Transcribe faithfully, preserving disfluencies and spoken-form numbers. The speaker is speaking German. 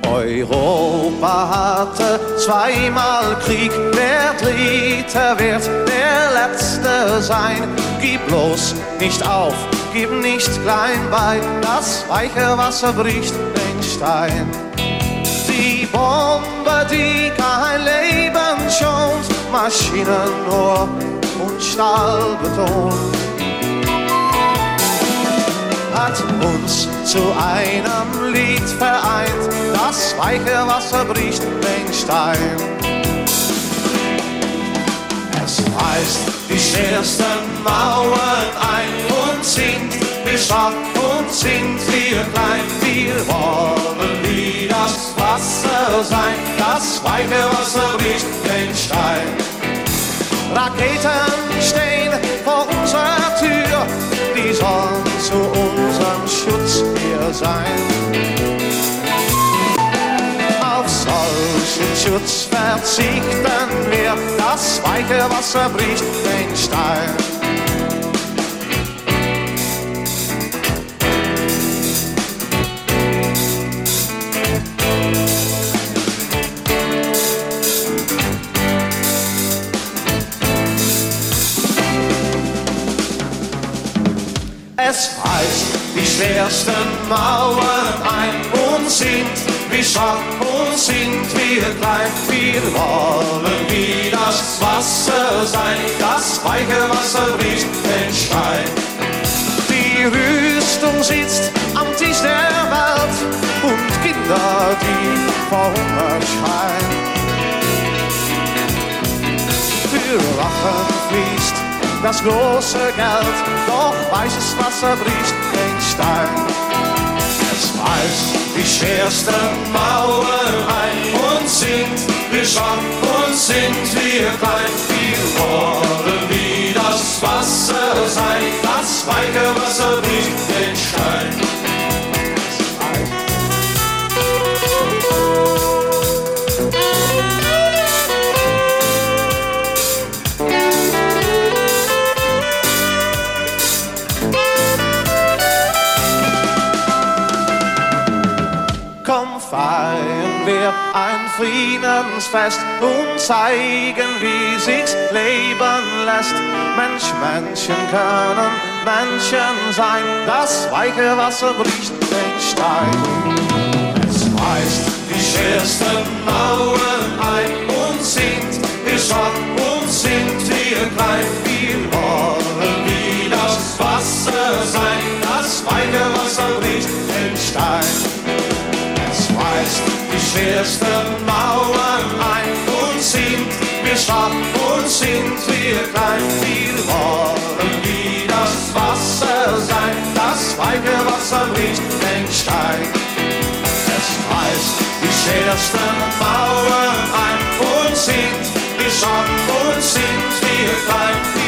Europa hatte zweimal Krieg, der dritte wird der letzte sein. Gib bloß nicht auf, gib nicht klein bei, das weiche Wasser bricht den Stein. Die Bombe, die kein Leben schont, Maschinenrohr und Stahlbeton, hat uns zu einem Lied vereint, das weiche Wasser bricht den Stein. Es reißt die schwersten Mauern ein und singt, wir schwach und sind wir klein. Wir wollen wie das Wasser sein, das weiche Wasser bricht den Stein. Raketen stehen vor unserer Tür, die sollen zu unserem Schutz hier sein. Auf solchen Schutz verzichten wir, das weiche Wasser bricht den Stein. Es reißt die schwersten Mauern ein und sind wie schwach und sind wir klein. Wir wollen wie das Wasser sein, das weiche Wasser bricht den Stein. Die Rüstung sitzt am Tisch der Welt und Kinder, die vor Hunger schreien. Für Waffen fließt das große Geld, doch weißes Wasser bricht den Stein. Es reißt die schwersten Mauern ein und sind wir schwach und sind wir klein. Wir wollen wie das Wasser sein, das weiche Wasser bricht den Stein. Komm, feiern wir ein Friedensfest und zeigen, wie sich's leben lässt. Mensch, Menschen können Menschen sein, das weiche Wasser bricht den Stein. Es reißt die schwersten Mauern ein und sind wir schwach und sind wir klein. Wir wollen wie das Wasser sein, das weiche Wasser bricht den Stein. Reißt die schwersten Mauern ein und sind wir schwach und sind wir klein. Wir wollen wie das Wasser sein, das weiche Wasser bricht den Stein. Es reißt die schwersten Mauern ein und sind wir schwach und sind wir klein.